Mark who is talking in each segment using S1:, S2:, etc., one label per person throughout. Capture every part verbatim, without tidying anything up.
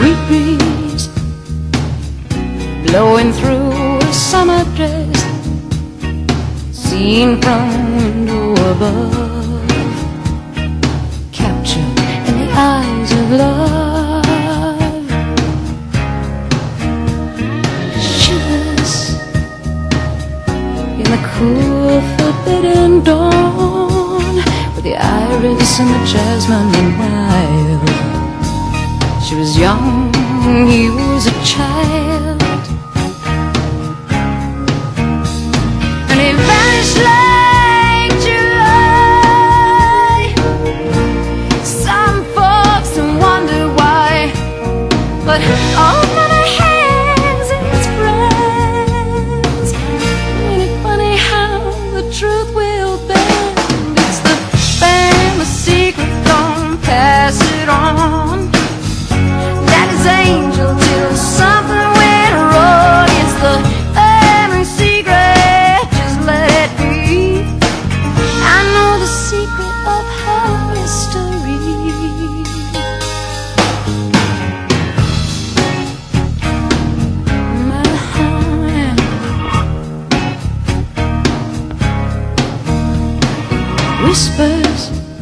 S1: sweet breeze blowing through a summer dress, seen from window above, captured in the eyes of love. Shivers in the cool, forbidden dawn, with the iris and the jasmine and wild. She was young, he was a child, and he vanished like July. Some folks wonder why, but all money has its friends. Ain't it funny how the truth will bend? It's the family secret, don't pass it on. Angel till something went wrong. It's the family secret, just let it be. I know the secret of her mystery. My heart. Whispers,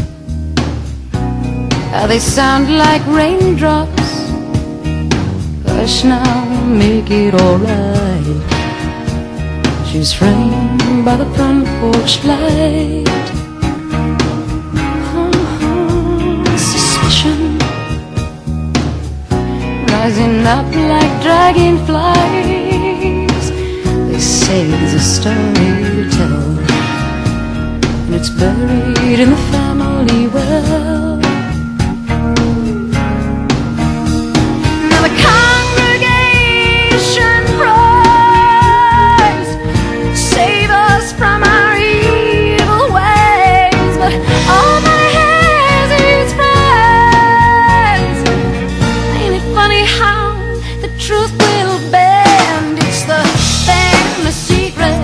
S1: how they sound like raindrops. Hush now, make it alright. She's framed by the front porch light. Oh, suspicion rising up like dragonflies. They say there's a story to tell, and it's buried in the family well. Now the congregation cries, save us from our evil ways, but all that has its price. Ain't it funny how the truth will bend? It's the family secret.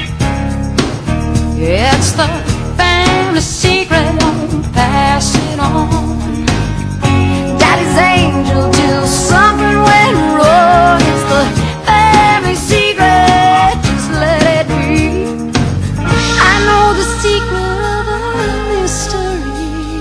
S1: It's the family secret, don't pass it on. Daddy's angel till something went wrong. It's the family secret, just let it be. I know the secret of a mystery.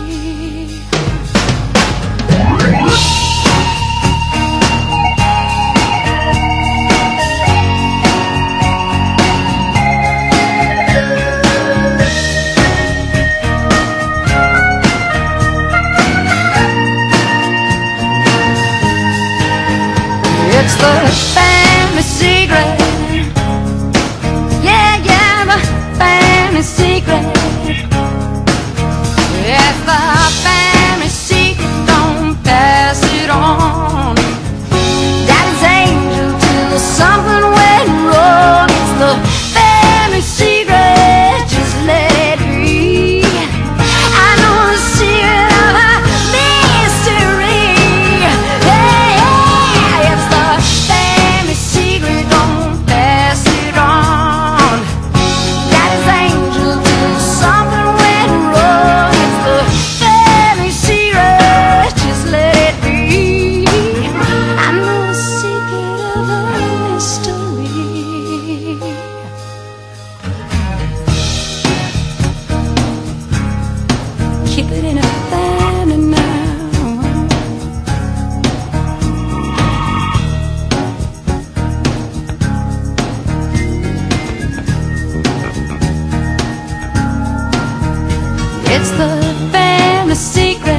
S1: It's the family secret. Yeah, yeah, the family secret. It's the family secret, don't pass it on. Daddy's angel till something went wrong. It's the family secret, just let it be. I know the secret of a mystery. Yeah, yeah, it's the family secret, don't pass it on. Daddy's angel till something went wrong. It's the family secret, just let it be. I know the secret of a mystery. Keep it in a family now. It's the family secret.